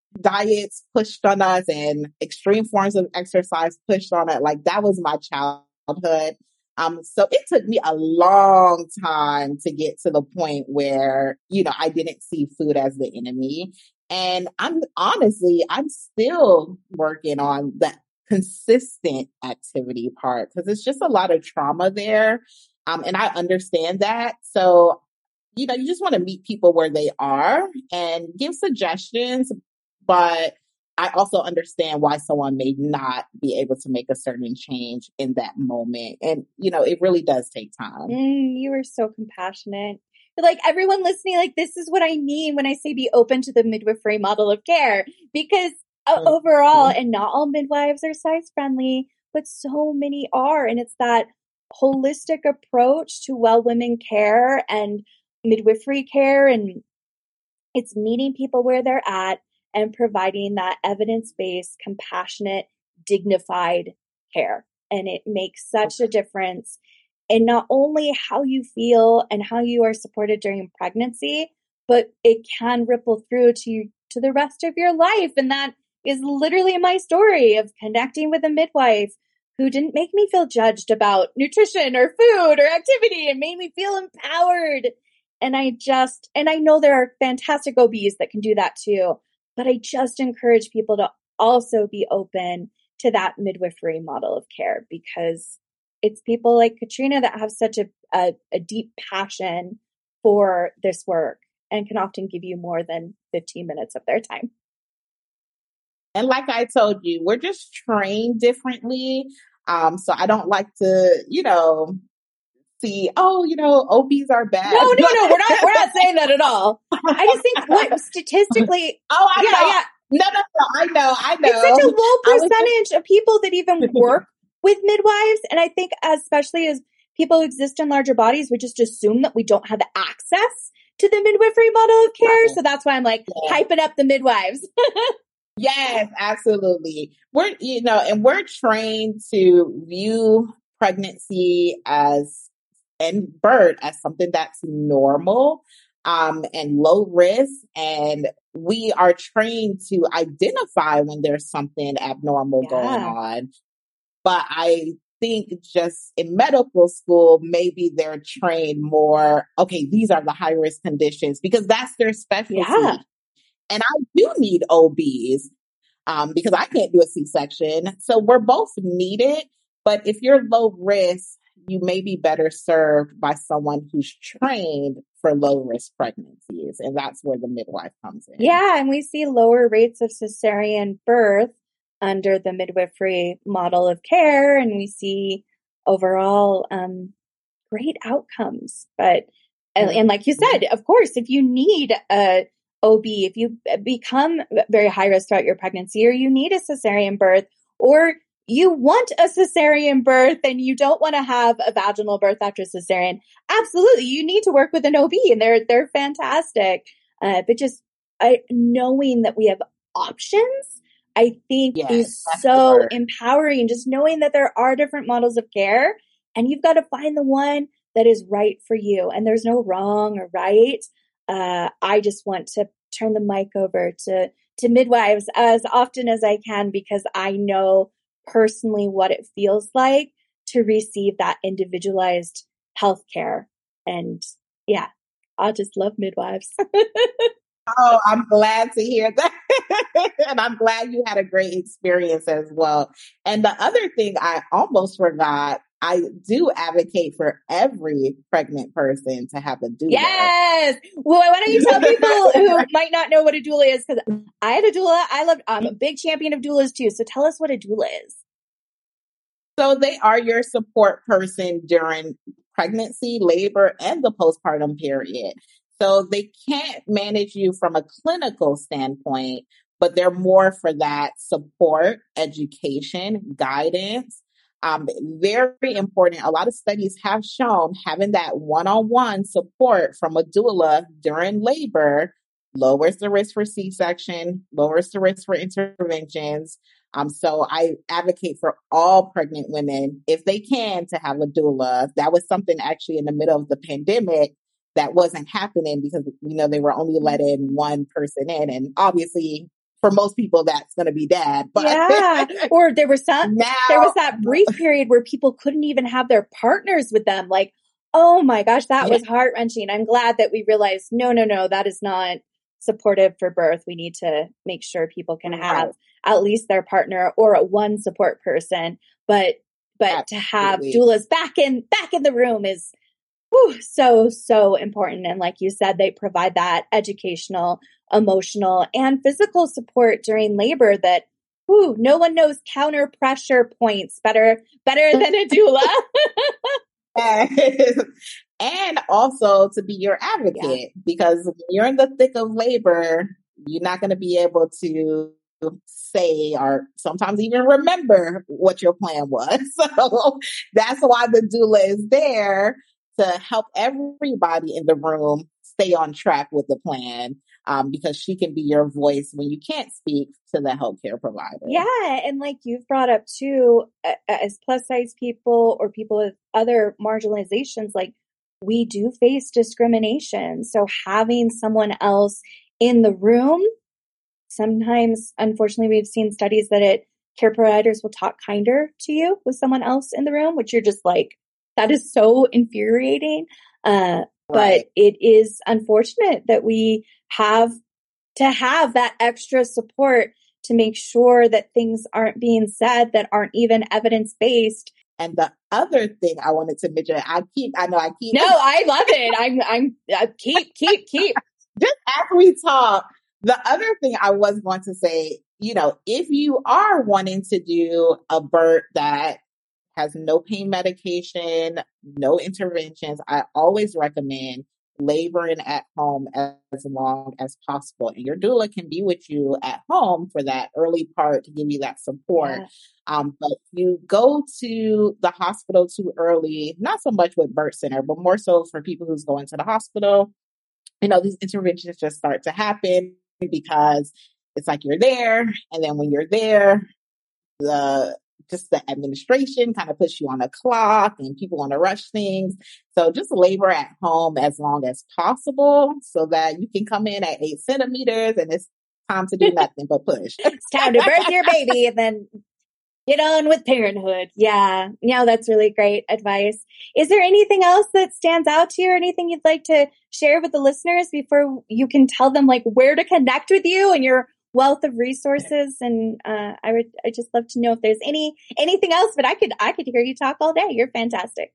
diets pushed on us and extreme forms of exercise pushed on it. Like that was my childhood. Um, so it took me a long time to get to the point where, you know, I didn't see food as the enemy. And I'm honestly, I'm still working on the consistent activity part because it's just a lot of trauma there. Um, and I understand that. So, you know, you just want to meet people where they are and give suggestions, but I also understand why someone may not be able to make a certain change in that moment. And, you know, it really does take time. Mm, you are so compassionate. But like everyone listening, like this is what I mean when I say be open to the midwifery model of care, because uh, mm-hmm. overall, and not all midwives are size friendly, but so many are. And it's that holistic approach to well women care and midwifery care. And it's meeting people where they're at and providing that evidence-based, compassionate, dignified care. And it makes such a difference in not only how you feel and how you are supported during pregnancy, but it can ripple through to to the rest of your life. And that is literally my story of connecting with a midwife who didn't make me feel judged about nutrition or food or activity and made me feel empowered. And I just, and I know there are fantastic O Bs that can do that too, but I just encourage people to also be open to that midwifery model of care, because it's people like Katrina that have such a, a, a deep passion for this work and can often give you more than fifteen minutes of their time. And like I told you, we're just trained differently. Um, so I don't like to, you know, see, oh, you know, O Bs are bad. No, no, no, we're not, we're not saying that at all. I just think what statistically, oh, I yeah, know. yeah. No, no, no, I know, I know. It's such a low percentage just... of people that even work with midwives. And I think especially as people exist in larger bodies, we just assume that we don't have access to the midwifery model of care. Right. So that's why I'm like yeah. hyping up the midwives. Yes, absolutely. We're, you know, and we're trained to view pregnancy as and birth as something that's normal um, and low risk. And we are trained to identify when there's something abnormal yeah. going on. But I think just in medical school, maybe they're trained more, okay, these are the high risk conditions because that's their specialty. Yeah. And I do need O Bs um, because I can't do a C-section. So we're both needed. But if you're low risk, you may be better served by someone who's trained for low risk pregnancies. And that's where the midwife comes in. Yeah. And we see lower rates of cesarean birth under the midwifery model of care. And we see overall um, great outcomes. But, and, and like you said, of course, if you need a O B, if you become very high risk throughout your pregnancy, or you need a cesarean birth, or you want a cesarean birth and you don't want to have a vaginal birth after cesarean, absolutely, you need to work with an O B, and they're they're fantastic. Uh, but just I, knowing that we have options, I think yes, is so empowering. Just knowing that there are different models of care, and you've got to find the one that is right for you. And there's no wrong or right. Uh, I just want to turn the mic over to, to midwives as often as I can, because I know personally what it feels like to receive that individualized healthcare. And yeah, I just love midwives. Oh, I'm glad to hear that. And I'm glad you had a great experience as well. And the other thing I almost forgot, I do advocate for every pregnant person to have a doula. Yes. Well, why don't you tell people who might not know what a doula is? Because I had a doula. I love, I'm a big champion of doulas too. So tell us what a doula is. So they are your support person during pregnancy, labor, and the postpartum period. So they can't manage you from a clinical standpoint, but they're more for that support, education, guidance. Um, very important. A lot of studies have shown having that one-on-one support from a doula during labor lowers the risk for C-section, lowers the risk for interventions. Um, so I advocate for all pregnant women, if they can, to have a doula. That was something actually in the middle of the pandemic that wasn't happening because, you know, they were only letting one person in. And obviously, for most people, that's going to be dad. But yeah. Or there was some, now, there was that brief period where people couldn't even have their partners with them. Like, oh my gosh, that yeah. was heart wrenching. I'm glad that we realized, no, no, no, that is not supportive for birth. We need to make sure people can have right. at least their partner or a one support person. But, but Absolutely. to have doulas back in, back in the room is, whew, so, so important. And like you said, they provide that educational, emotional, and physical support during labor that, whew, no one knows counter pressure points better, better than a doula. And also to be your advocate, yeah. because when you're in the thick of labor, you're not going to be able to say or sometimes even remember what your plan was. So that's why the doula is there, to help everybody in the room stay on track with the plan, um, because she can be your voice when you can't speak to the healthcare provider. Yeah. And like you've brought up too, uh, as plus size people or people with other marginalizations, like we do face discrimination. So having someone else in the room sometimes, unfortunately, we've seen studies that it care providers will talk kinder to you with someone else in the room, which you're just like, that is so infuriating. Uh, Right. But it is unfortunate that we have to have that extra support to make sure that things aren't being said that aren't even evidence-based. And the other thing I wanted to mention, I keep, I know I keep. No, I love it. I'm, I'm, I keep, keep, keep. Just as we talk, the other thing I was going to say, you know, if you are wanting to do a B I R T that has no pain medication, no interventions, I always recommend laboring at home as long as possible. And your doula can be with you at home for that early part to give you that support. Yeah. Um, but you go to the hospital too early, not so much with birth center, but more so for people who's going to the hospital. You know, these interventions just start to happen because it's like you're there. And then when you're there, the just the administration kind of puts you on a clock and people want to rush things. So just labor at home as long as possible so that you can come in at eight centimeters and it's time to do nothing but push. It's time to birth your baby and then get on with parenthood. Yeah. No, that's really great advice. Is there anything else that stands out to you or anything you'd like to share with the listeners before you can tell them like where to connect with you and your wealth of resources? And uh, I would, I just love to know if there's any, anything else, but I could, I could hear you talk all day. You're fantastic.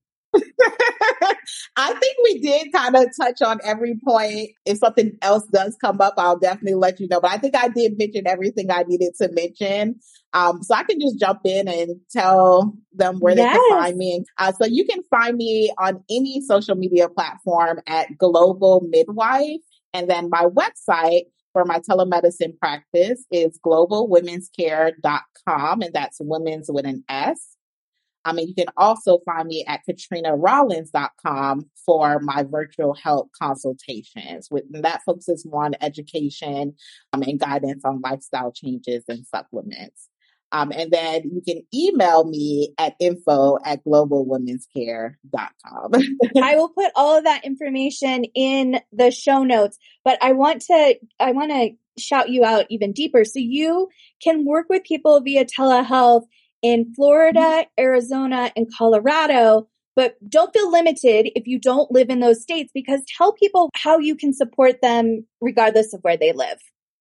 I think we did kind of touch on every point. If something else does come up, I'll definitely let you know. But I think I did mention everything I needed to mention. Um, so I can just jump in and tell them where yes. they can find me. Uh, so you can find me on any social media platform at Global Midwife. And then my website for my telemedicine practice is global women's care dot com. And that's women's with an S. I mean, you can also find me at katrina rollins dot com for my virtual health consultations. With that focuses more on education um, and guidance on lifestyle changes and supplements. Um, and then you can email me at info at global women's care dot com. I will put all of that information in the show notes, but I want to, I want to shout you out even deeper. So you can work with people via telehealth in Florida, Arizona, and Colorado, but don't feel limited if you don't live in those states, because tell people how you can support them regardless of where they live.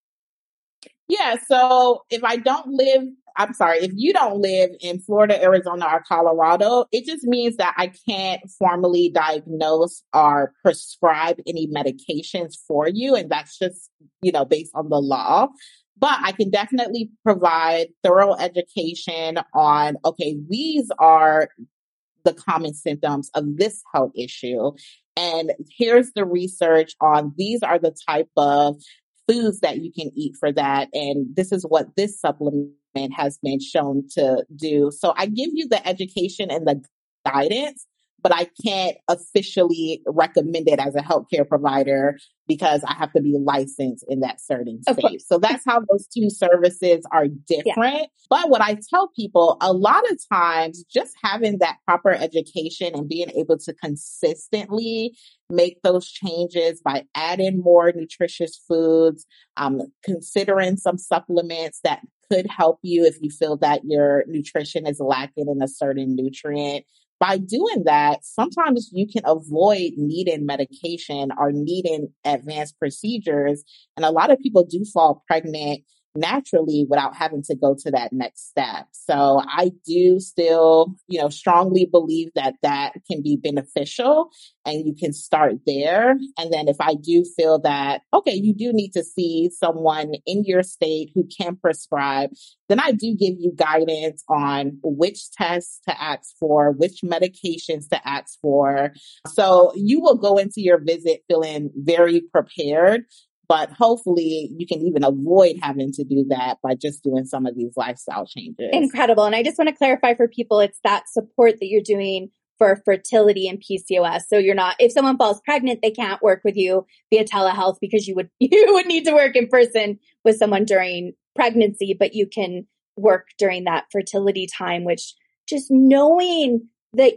Yeah, so if I don't live, I'm sorry, if you don't live in Florida, Arizona, or Colorado, it just means that I can't formally diagnose or prescribe any medications for you. And that's just, you know, based on the law. But I can definitely provide thorough education on, okay, these are the common symptoms of this health issue. And here's the research on these are the type of foods that you can eat for that. And this is what this supplement has been shown to do. So I give you the education and the guidance, but I can't officially recommend it as a healthcare provider because I have to be licensed in that certain state. So that's how those two services are different. Yeah. But what I tell people, a lot of times, just having that proper education and being able to consistently make those changes by adding more nutritious foods, um, considering some supplements that could help you if you feel that your nutrition is lacking in a certain nutrient. By doing that, sometimes you can avoid needing medication or needing advanced procedures. And a lot of people do fall pregnant naturally without having to go to that next step. So I do still, you know, strongly believe that that can be beneficial and you can start there. And then if I do feel that, okay, you do need to see someone in your state who can prescribe, then I do give you guidance on which tests to ask for, which medications to ask for. So you will go into your visit feeling very prepared. But hopefully you can even avoid having to do that by just doing some of these lifestyle changes. Incredible. And I just want to clarify for people, it's that support that you're doing for fertility and P C O S. So you're not, if someone falls pregnant, they can't work with you via telehealth because you would, you would need to work in person with someone during pregnancy, but you can work during that fertility time, which just knowing that,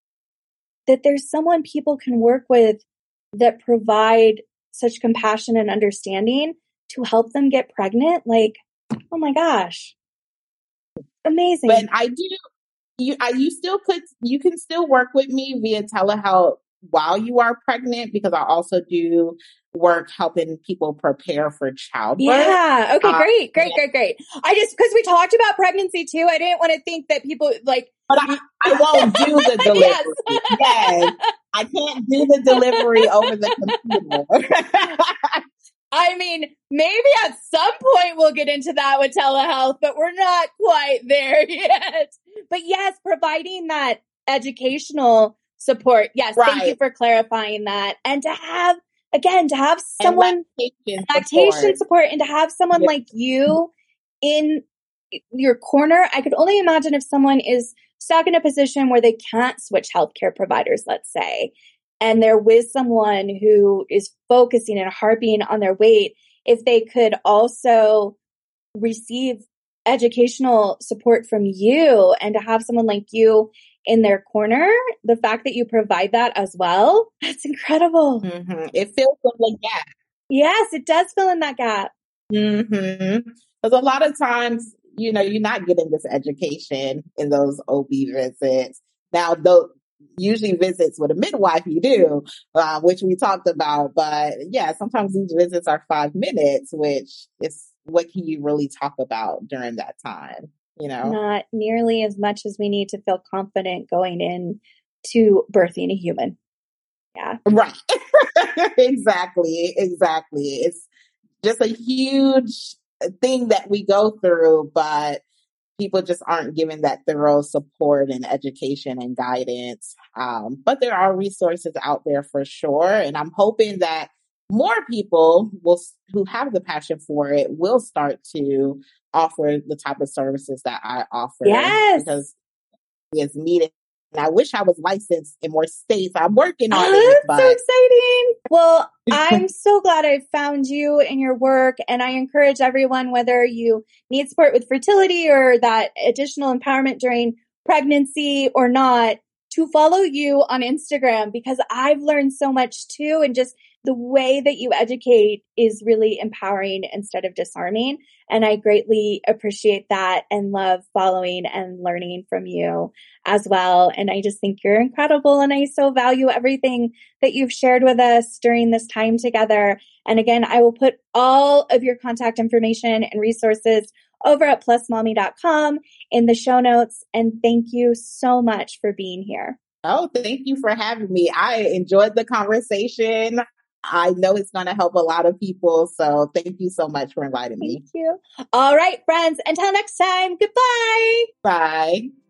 that there's someone people can work with that provide such compassion and understanding to help them get pregnant. Like, oh my gosh. Amazing. But I do, you, I, you still could, you can still work with me via telehealth while you are pregnant, because I also do work helping people prepare for childbirth. Yeah. Okay. Uh, great. Great. Great. Great. I just, because we talked about pregnancy too, I didn't want to think that people like. But I, I won't do the delivery. Yes. Yes. I can't do the delivery over the computer. I mean, maybe at some point we'll get into that with telehealth, but we're not quite there yet. But yes, providing that educational support. Yes. Right. Thank you for clarifying that. And to have, again, to have someone, lactation, lactation support. support and to have someone yes. like you in your corner. I could only imagine if someone is stuck in a position where they can't switch healthcare providers, let's say, and they're with someone who is focusing and harping on their weight, if they could also receive educational support from you and to have someone like you in their corner, the fact that you provide that as well, that's incredible. Mm-hmm. It fills in the gap. Yes, it does fill in that gap. Mm-hmm. Because a lot of times, you know, you're not getting this education in those O B visits. Now, though, usually visits with a midwife you do, uh, which we talked about. But yeah, sometimes these visits are five minutes, which is what can you really talk about during that time? You know, not nearly as much as we need to feel confident going in to birthing a human. Yeah. Right. Exactly. Exactly. It's just a huge thing that we go through, but people just aren't given that thorough support and education and guidance. Um, but there are resources out there for sure. And I'm hoping that more people will, who have the passion for it, will start to offer the type of services that I offer. Yes. Because it's needed. And I wish I was licensed in more states. I'm working on oh, it. That's but... so exciting. Well, I'm so glad I found you and your work. And I encourage everyone, whether you need support with fertility or that additional empowerment during pregnancy or not, to follow you on Instagram, because I've learned so much too. And just the way that you educate is really empowering instead of disarming. And I greatly appreciate that and love following and learning from you as well. And I just think you're incredible. And I so value everything that you've shared with us during this time together. And again, I will put all of your contact information and resources over at plus mommy dot com in the show notes. And thank you so much for being here. Oh, thank you for having me. I enjoyed the conversation. I know it's going to help a lot of people. So thank you so much for inviting me. Thank you. All right, friends. Until next time. Goodbye. Bye.